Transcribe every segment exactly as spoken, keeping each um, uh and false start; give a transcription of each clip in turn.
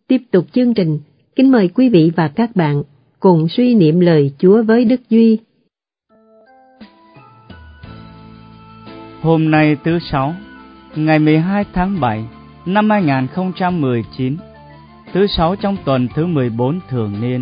Tiếp tục chương trình, kính mời quý vị và các bạn cùng suy niệm lời Chúa với Đức Duy. Hôm nay thứ Sáu, ngày mười hai tháng bảy năm hai nghìn không trăm mười chín, thứ Sáu trong tuần thứ mười bốn thường niên.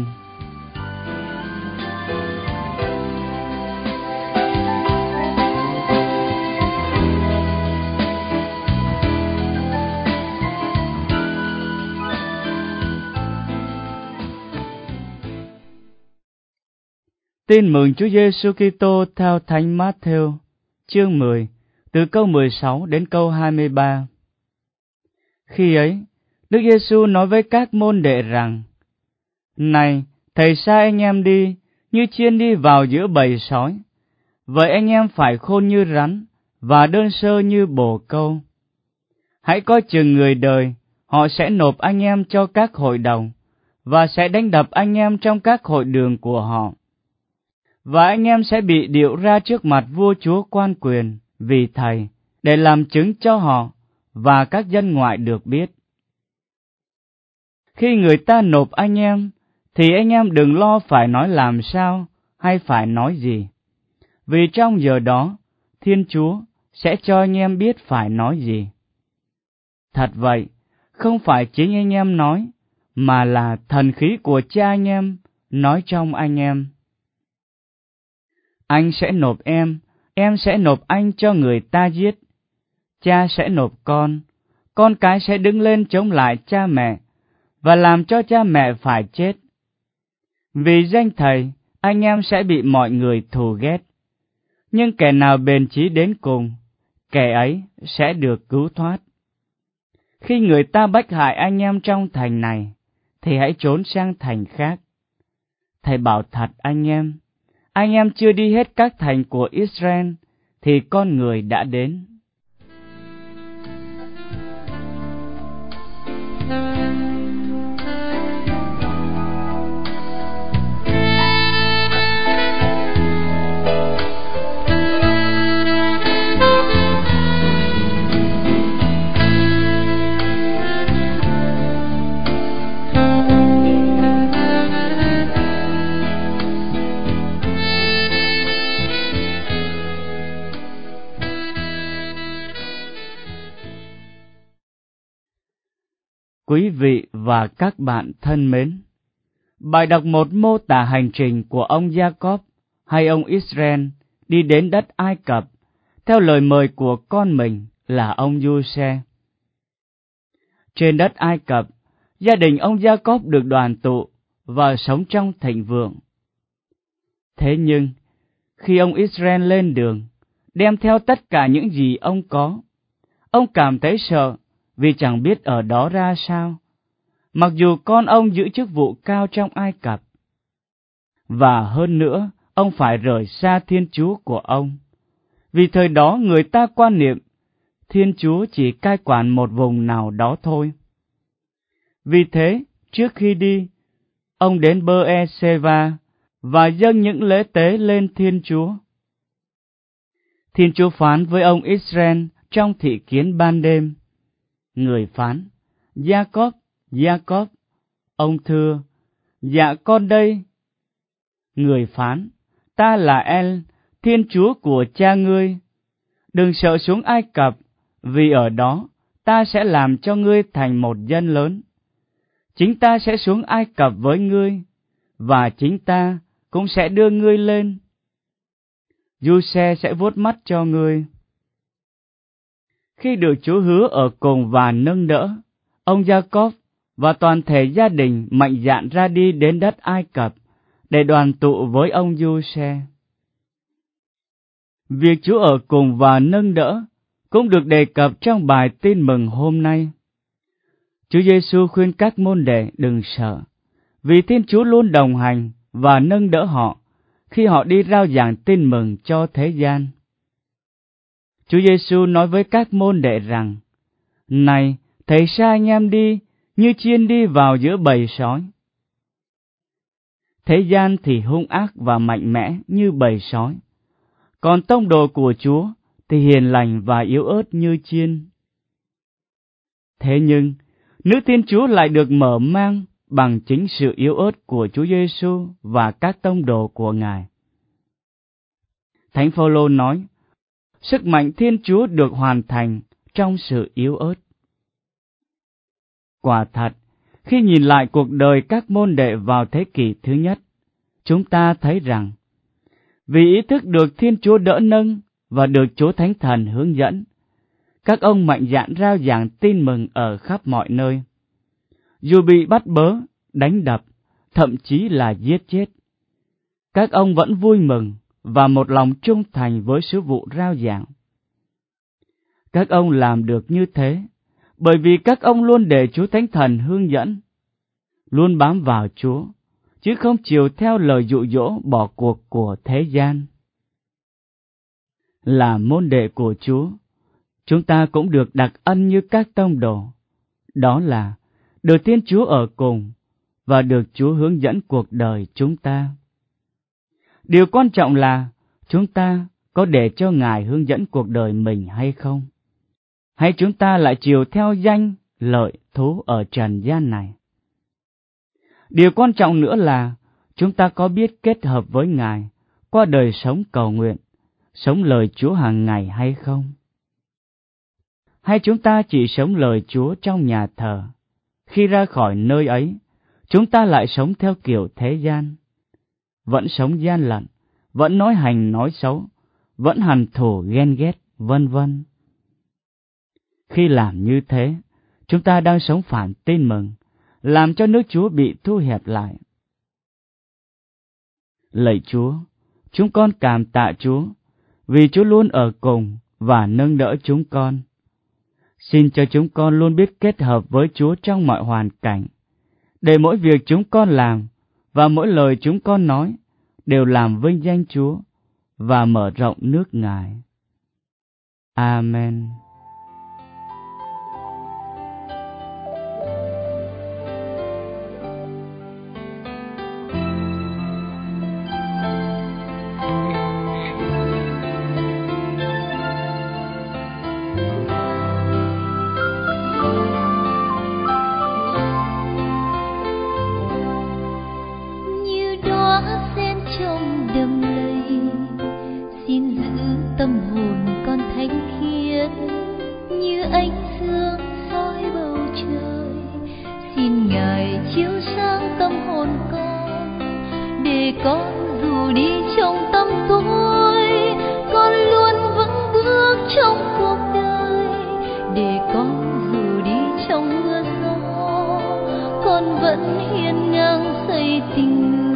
Tin mừng Chúa Giêsu Kitô theo Thánh Mát-thêu, chương mười, từ câu mười sáu đến câu hai mươi ba. Khi ấy, Đức Giêsu nói với các môn đệ rằng: Này, thầy sai anh em đi, như chiên đi vào giữa bầy sói. Vậy anh em phải khôn như rắn, và đơn sơ như bồ câu. Hãy coi chừng người đời, họ sẽ nộp anh em cho các hội đồng, và sẽ đánh đập anh em trong các hội đường của họ. Và anh em sẽ bị điệu ra trước mặt vua chúa quan quyền vì thầy, để làm chứng cho họ và các dân ngoại được biết. Khi người ta nộp anh em, thì anh em đừng lo phải nói làm sao hay phải nói gì. Vì trong giờ đó, Thiên Chúa sẽ cho anh em biết phải nói gì. Thật vậy, không phải chính anh em nói, mà là thần khí của Cha anh em nói trong anh em. Anh sẽ nộp em, em sẽ nộp anh cho người ta giết. Cha sẽ nộp con, con cái sẽ đứng lên chống lại cha mẹ, và làm cho cha mẹ phải chết. Vì danh Thầy, anh em sẽ bị mọi người thù ghét. Nhưng kẻ nào bền chí đến cùng, kẻ ấy sẽ được cứu thoát. Khi người ta bách hại anh em trong thành này, thì hãy trốn sang thành khác. Thầy bảo thật anh em, anh em chưa đi hết các thành của Israel, thì con người đã đến. Quý vị và các bạn thân mến, bài đọc một mô tả hành trình của ông Gia-cốp hay ông Israel đi đến đất Ai Cập theo lời mời của con mình là ông Giuse. Trên đất Ai Cập, gia đình ông Gia-cốp được đoàn tụ và sống trong thịnh vượng. Thế nhưng, khi ông Israel lên đường, đem theo tất cả những gì ông có, ông cảm thấy sợ vì chẳng biết ở đó ra sao, mặc dù con ông giữ chức vụ cao trong Ai Cập. Và hơn nữa, ông phải rời xa Thiên Chúa của ông, vì thời đó người ta quan niệm Thiên Chúa chỉ cai quản một vùng nào đó thôi. Vì thế, trước khi đi, ông đến Bơ-e-sê-va và dâng những lễ tế lên Thiên Chúa. Thiên Chúa phán với ông Israel trong thị kiến ban đêm. Người phán: Gia-cốp, Gia-cốp. Ông thưa: Dạ con đây. Người phán: Ta là El, Thiên Chúa của cha ngươi. Đừng sợ xuống Ai Cập, vì ở đó ta sẽ làm cho ngươi thành một dân lớn. Chính ta sẽ xuống Ai Cập với ngươi, và chính ta cũng sẽ đưa ngươi lên. Giuse sẽ vuốt mắt cho ngươi. Khi được Chúa hứa ở cùng và nâng đỡ, ông Gia-cốp và toàn thể gia đình mạnh dạn ra đi đến đất Ai Cập để đoàn tụ với ông Giuse. Việc Chúa ở cùng và nâng đỡ cũng được đề cập trong bài tin mừng hôm nay. Chúa Giêsu khuyên các môn đệ đừng sợ, vì Thiên Chúa luôn đồng hành và nâng đỡ họ khi họ đi rao giảng tin mừng cho thế gian. Chúa Giêsu nói với các môn đệ rằng: Này, thầy sai anh em đi, như chiên đi vào giữa bầy sói. Thế gian thì hung ác và mạnh mẽ như bầy sói, còn tông đồ của Chúa thì hiền lành và yếu ớt như chiên. Thế nhưng, nước Thiên Chúa lại được mở mang bằng chính sự yếu ớt của Chúa Giêsu và các tông đồ của Ngài. Thánh Phaolô nói, sức mạnh Thiên Chúa được hoàn thành trong sự yếu ớt. Quả thật, khi nhìn lại cuộc đời các môn đệ vào thế kỷ thứ nhất, chúng ta thấy rằng, vì ý thức được Thiên Chúa đỡ nâng và được Chúa Thánh Thần hướng dẫn, các ông mạnh dạn rao giảng tin mừng ở khắp mọi nơi. Dù bị bắt bớ, đánh đập, thậm chí là giết chết, các ông vẫn vui mừng và một lòng trung thành với sứ vụ rao giảng. Các ông làm được như thế bởi vì các ông luôn để Chúa Thánh Thần hướng dẫn, luôn bám vào Chúa, chứ không chiều theo lời dụ dỗ bỏ cuộc của thế gian. Là môn đệ của Chúa, chúng ta cũng được đặc ân như các tông đồ, đó là được Thiên Chúa ở cùng và được Chúa hướng dẫn cuộc đời chúng ta. Điều quan trọng là chúng ta có để cho Ngài hướng dẫn cuộc đời mình hay không? Hay chúng ta lại chiều theo danh, lợi, thú ở trần gian này? Điều quan trọng nữa là chúng ta có biết kết hợp với Ngài qua đời sống cầu nguyện, sống lời Chúa hàng ngày hay không? Hay chúng ta chỉ sống lời Chúa trong nhà thờ, khi ra khỏi nơi ấy, chúng ta lại sống theo kiểu thế gian, vẫn sống gian lận, vẫn nói hành nói xấu, vẫn hằn thù ghen ghét, vân vân. Khi làm như thế, chúng ta đang sống phản tin mừng, làm cho nước Chúa bị thu hẹp lại. Lạy Chúa, chúng con cảm tạ Chúa, vì Chúa luôn ở cùng và nâng đỡ chúng con. Xin cho chúng con luôn biết kết hợp với Chúa trong mọi hoàn cảnh, để mỗi việc chúng con làm và mỗi lời chúng con nói đều làm vinh danh Chúa và mở rộng nước Ngài. Amen. Tâm hồn con thánh khiết như ánh sương soi bầu trời, xin Ngài chiếu sáng tâm hồn con, để con dù đi trong tăm tối, con luôn vững bước trong cuộc đời. Để con dù đi trong mưa gió, con vẫn hiên ngang xây tình người.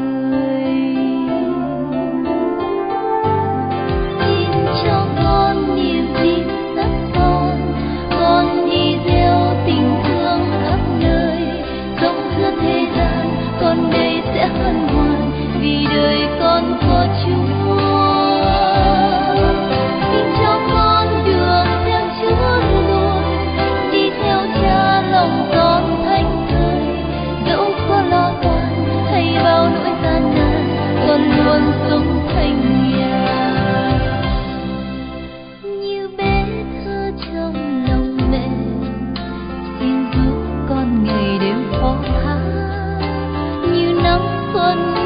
Con đây sẽ hân hoan vì đời con có Chúa. Xin cho con đường theo Chúa luôn, đi theo Cha lòng con thánh thơi. Dẫu có lo toan hay bao nỗi gian nan, con luôn sống thanh nhàn như bé thơ trong lòng mẹ. Xin giúp con ngày đêm phó thác như nắng xuân